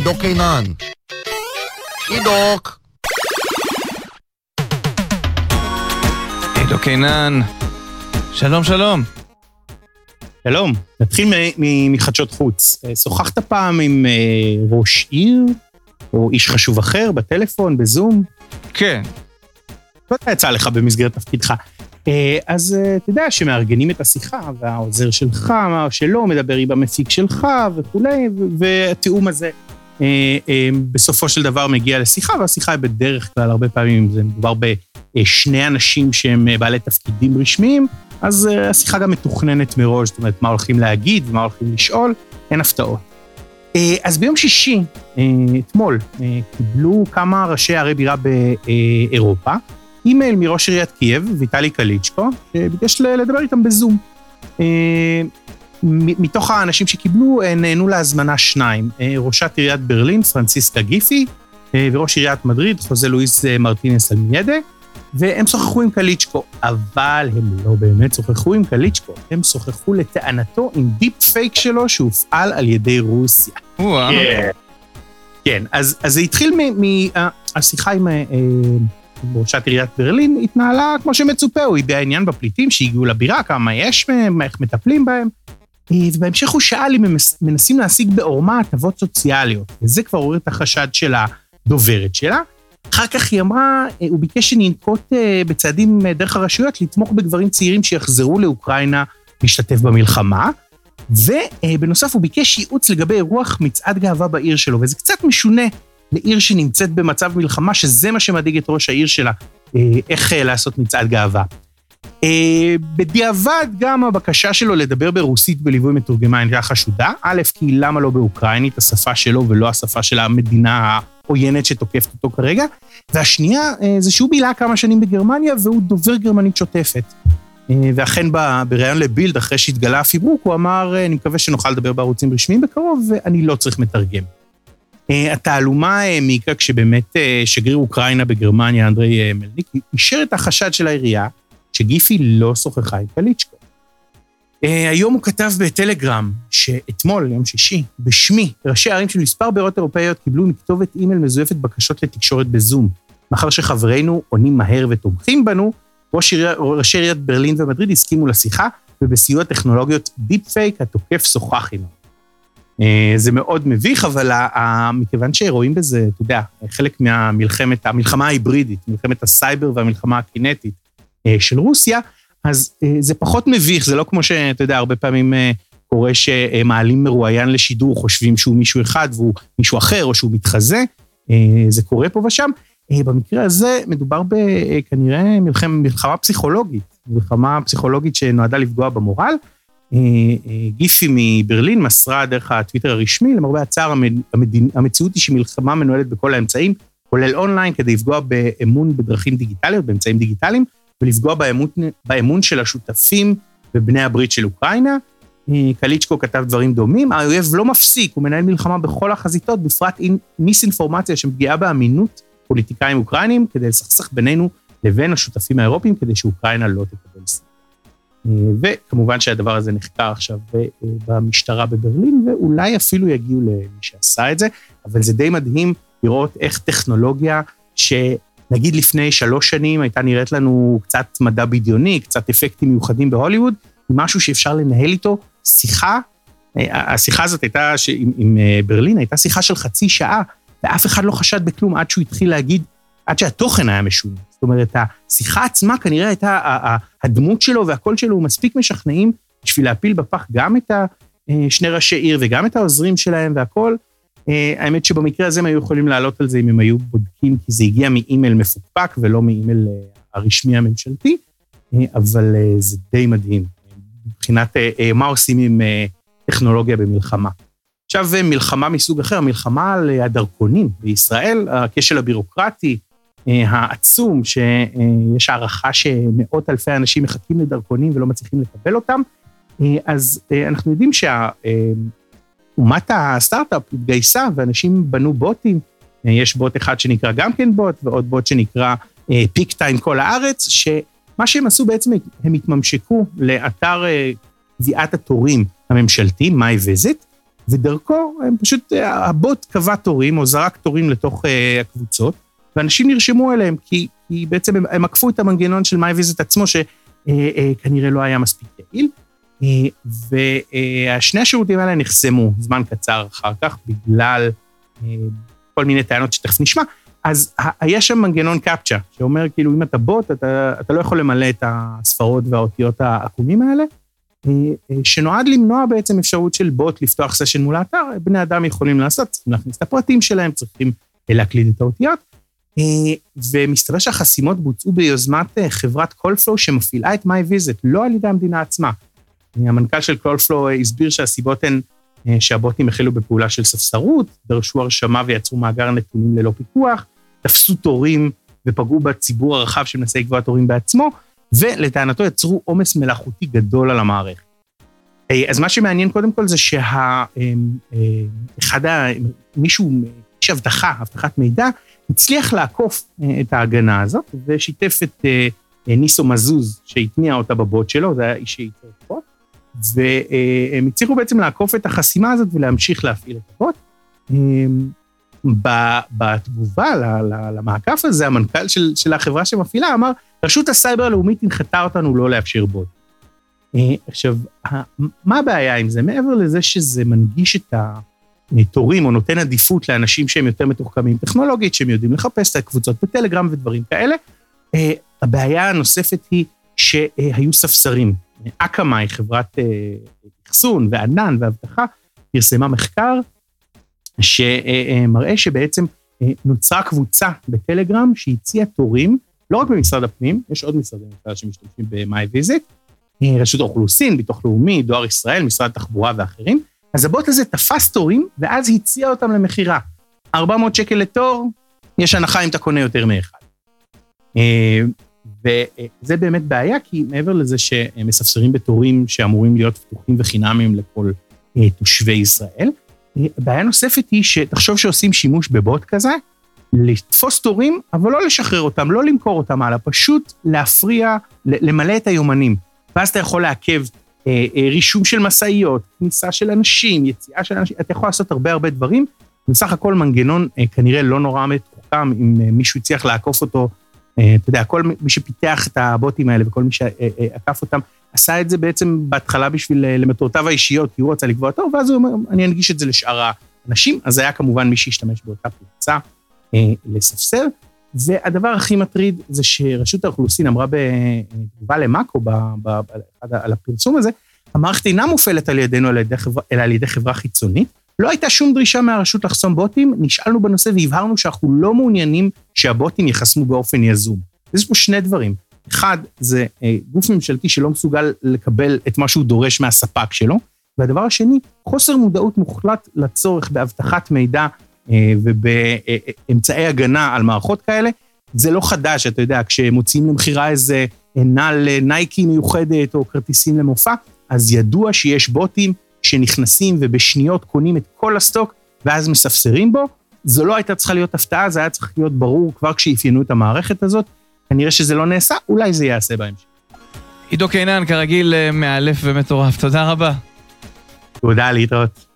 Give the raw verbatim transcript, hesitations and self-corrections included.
עידו קינן. עידוק. עידו קינן. שלום, שלום. שלום. נתחיל מחדשות חוץ. שוחחת פעם עם ראש עיר, או איש חשוב אחר, בטלפון, בזום? כן. לא יצא לך במסגרת תפקידך. אז אתה יודע שמארגנים את השיחה, והעוזר שלך, מה שלא, מדבר עם המפיק שלך וכולי, והתיאום הזה בסופו של דבר מגיע לשיחה, והשיחה היא בדרך כלל הרבה פעמים, זה מדובר בשני אנשים שהם בעלי תפקידים רשמיים, אז השיחה גם מתוכננת מראש, זאת אומרת, מה הולכים להגיד ומה הולכים לשאול, אין הפתעות. אז ביום שישי, אתמול, קיבלו כמה ראשי ערי בירה באירופה, אימייל מראש עיריית קייב, ויטלי קליצ'קו, שביקש לדבר איתם בזום. מתוך האנשים שקיבלו, נהנו להזמנה שניים, ראשת עיריית ברלין, פרנציסקה גיפי, וראש עיריית מדריד, חוזה לואיס מרטינס אלמיידה, והם שוחחו עם קליצ'קו, אבל הם לא באמת שוחחו עם קליצ'קו, הם שוחחו לטענתו עם דיפ פייק שלו, שהופעל על ידי רוסיה. וואו. כן, אז זה התחיל מהשיחה עם ראשת עיריית ברלין, התנהלה כמו שמצופה, הוא הביע עניין בפליטים שהגיעו לבירה, כמה יש מהם, איך מטפלים בהם, ובהמשך הוא שאל אם הם מנסים להשיג בעורמה הטבות סוציאליות, וזה כבר עורר את החשד של הדוברת שלה. אחר כך היא אמרה, הוא ביקש שננקוט בצעדים דרך הרשויות, לתמוך בגברים צעירים שיחזרו לאוקראינה להשתתף במלחמה, ובנוסף הוא ביקש ייעוץ לגבי אירוח מצעד גאווה בעיר שלו, וזה קצת משונה לעיר שנמצאת במצב מלחמה, שזה מה שמדאיג את ראש העיר שלה, איך לעשות מצעד גאווה. בדיעבד גם הבקשה שלו לדבר ברוסית בליווי מתורגמן הייתה חשודה, א', כי למה לא באוקראינית, השפה שלו ולא השפה של המדינה העוינת שתוקפת אותו כרגע, והשנייה זה שהוא בילה כמה שנים בגרמניה והוא דובר גרמנית שוטפת. ואכן בראיון לבילד, אחרי שהתגלה הפיברוק, הוא אמר, אני מקווה שנוכל לדבר בערוצים רשמיים בקרוב, ואני לא צריך מתרגם. התעלומה מעיקה כשבאמת שגריר אוקראינה בגרמניה, אנדרי מלניק, אישר את החשד של העירייה, שגיפי לא שוחחה עם קליצ'קו. היום הוא כתב בטלגרם, שאתמול, יום שישי, בשמי, ראשי ערים של מספר בירות אירופאיות קיבלו מכתובת אימייל מזויפת בקשות לתקשורת בזום. מאחר שחברינו עונים מהר ותומכים בנו, ראשי עיריית ברלין ומדריד הסכימו לשיחה, ובסיוע טכנולוגיות דיפ פייק, התוקף שוחח עימו. זה מאוד מביך, אבל מכיוון שרואים בזה, אתה יודע, חלק מהמלחמת, המלחמה ההיברידית, מלחמת הסייבר והמלחמה הקינטית של רוסיה, אז זה פחות מביך, זה לא כמו שאתה יודע, הרבה פעמים קורה שמעלים מרואיין לשידור, חושבים שהוא מישהו אחד והוא מישהו אחר, או שהוא מתחזה, זה קורה פה ושם. במקרה הזה מדובר בכנראה מלחמה פסיכולוגית, מלחמה פסיכולוגית שנועדה לפגוע במורל. גיפי מברלין מסרה דרך הטוויטר הרשמי, למרבה הצער המציאות היא שמלחמה מנוהלת בכל האמצעים, כולל אונליין, כדי לפגוע באמון בדרכים דיגיטליות, באמצעים דיגיטליים, ולפגוע באמון, באמון של השותפים ובני הברית של אוקראינה. קליצ'קו כתב דברים דומים, האויב לא מפסיק, הוא מנהל מלחמה בכל החזיתות, בפרט עם מיסאינפורמציה שמפגיעה באמינות פוליטיקאים אוקראינים, כדי לסכסך בינינו לבין השותפים האירופיים, כדי שאוקראינה לא תקבל סיוע. וכמובן שהדבר הזה נחקר עכשיו במשטרה בברלין, ואולי אפילו יגיעו למי שעשה את זה, אבל זה די מדהים לראות איך טכנולוגיה, שנגיד לפני שלוש שנים הייתה נראית לנו קצת מדע בדיוני, קצת אפקטים מיוחדים בהוליווד, משהו שאפשר לנהל איתו שיחה, השיחה הזאת הייתה, עם, עם ברלין, הייתה שיחה של חצי שעה, ואף אחד לא חשד בכלום עד שהוא התחיל להגיד, עד שהתוכן היה משונה. זאת אומרת, השיחה עצמה כנראה הייתה, הדמות שלו והקול שלו הוא מספיק משכנעים, בשביל להפיל בפח גם את שני ראשי עיר וגם את העוזרים שלהם והכל. האמת שבמקרה הזה הם היו יכולים לעלות על זה אם הם היו בודקים, כי זה הגיע מאימייל מפוקפק ולא מאימייל הרשמי הממשלתי, אבל זה די מדהים, מבחינת מה עושים עם טכנולוגיה במלחמה. עכשיו מלחמה מסוג אחר, מלחמה על הדרכונים בישראל, הכשל הבירוקרטי העצום, שיש הערכה שמאות אלפי אנשים מחכים לדרכונים ולא מצליחים לקבל אותם, אז אנחנו יודעים שאומת הסטארט-אפ התגייסה ואנשים בנו בוטים, יש בוט אחד שנקרא גם כן בוט, ועוד בוט שנקרא פיק טיים כל הארץ, שמה שהם עשו בעצם, הם התממשקו לאתר קביעת התורים הממשלתי, My Visit, ודרכו הם פשוט, הבוט קבע תורים או זרק תורים לתוך הקבוצות, ואנשים נרשמו אליהם, כי, כי בעצם הם, הם עקפו את המנגנון של MyVisit עצמו, שכנראה לא היה מספיק יעיל, ושני השירותים האלה נחסמו זמן קצר אחר כך, בגלל כל מיני טענות שתכף נשמע, אז היה שם מנגנון קפצ'ה, שאומר כאילו אם אתה בוט, אתה, אתה לא יכול למלא את הספרות והאותיות העקומים האלה, שנועד למנוע בעצם אפשרות של בוט לפתוח סשן מול האתר, בני אדם יכולים לעשות, צריכים להכניס את הפרטים שלהם, צריכים להקליד את האותיות, ומסתבר שהחסימות בוצעו ביוזמת חברת קולפלואו שמפעילה את MyVisit, לא על ידי המדינה עצמה. המנכ"ל של קולפלואו הסביר שהסיבות הן שהבוטים החלו בפעולה של ספסרות, דרשו הרשמה ויצרו מאגר נתונים ללא פיקוח, תפסו תורים ופגעו בציבור הרחב שמנסה לקבוע תורים בעצמו, ולטענתו יצרו עומס מלאכותי גדול על המערכת. אז מה שמעניין קודם כל זה שאחד, מישהו, איש הבטחה, הבטחת מידע, הצליח לעקוף את ההגנה הזאת, ושיתף את ניסו מזוז, שהטמיע אותה בבוט שלו, זה היה איש שייצר את הבוט, והם הצליחו בעצם לעקוף את החסימה הזאת ולהמשיך להפעיל את הבוט. בתגובה למעקף הזה, המנכ"ל של, של החברה שמפעילה אמר, רשות הסייבר הלאומית הנחתה אותנו לא לאפשר בוט. עכשיו, מה הבעיה עם זה? מעבר לזה שזה מנגיש את התורים, או נותן עדיפות לאנשים שהם יותר מתוחכמים טכנולוגית, שהם יודעים לחפש את הקבוצות בטלגרם ודברים כאלה, הבעיה הנוספת היא שהיו ספסרים. אקמאי, חברת אחסון וענן והבטחה, פרסמה מחקר שמראה שבעצם נוצרה קבוצה בטלגרם שהציעה תורים, לא רק במשרד הפנים, יש עוד משרדי ממשלה שמשתמשים ב-MyVisit, רשות האוכלוסין, ביטוח לאומי, דואר ישראל, משרד התחבורה ואחרים, אז הבוט הזה תפס תורים, ואז הציע אותם למחירה. ארבע מאות שקל לתור, יש הנחה אם אתה קונה יותר מאחד. וזה באמת בעיה, כי מעבר לזה שהם מספסרים בתורים שאמורים להיות פתוחים וחינמים לכל תושבי ישראל, בעיה נוספת היא שתחשוב שעושים שימוש בבוט כזה, לתפוס תורים, אבל לא לשחרר אותם, לא למכור אותם הלאה, פשוט להפריע, למלא את היומנים. ואז אתה יכול לעכב אה, אה, רישום של מסעיות, כניסה של אנשים, יציאה של אנשים, אתה יכול לעשות הרבה הרבה דברים, ובסך הכל מנגנון אה, כנראה לא נורא מתוחכם, אם אה, מישהו הצליח לעקוף אותו, אה, אתה יודע, כל מי שפיתח את הבוטים האלה, וכל מי שעקף אותם, עשה את זה בעצם בהתחלה בשביל אה, למטרותיו האישיות, כי הוא רצה לקבוע תור, ואז הוא אומר, אני אנגיש את זה לשאר האנשים, אז היה כמובן מי שהשתמש באותה פרצה, לספסר, והדבר הכי מטריד זה שרשות האוכלוסין אמרה בתגובה למאקו על הפרסום הזה, המערכת אינה מופעלת על ידינו אלא על ידי חברה חיצונית, לא הייתה שום דרישה מהרשות לחסום בוטים, נשאלנו בנושא והבהרנו שאנחנו לא מעוניינים שהבוטים יחסמו באופן יזום. יש פה שני דברים, אחד זה גוף ממשלתי שלא מסוגל לקבל את מה שהוא דורש מהספק שלו, והדבר השני, חוסר מודעות מוחלט לצורך בהבטחת מידע ובאמצעי הגנה על מערכות כאלה, זה לא חדש, אתה יודע, כשמוציאים למחירה איזה נעל נייקי מיוחדת או כרטיסים למופע, אז ידוע שיש בוטים שנכנסים ובשניות קונים את כל הסטוק, ואז מספסרים בו, זו לא הייתה צריכה להיות הפתעה, זה היה צריך להיות ברור כבר כשאפיינו את המערכת הזאת, כנראה שזה לא נעשה, אולי זה יעשה בהמשך. עידו קינן, כרגיל, מאלף ומטורף, תודה רבה. תודה, להתראות.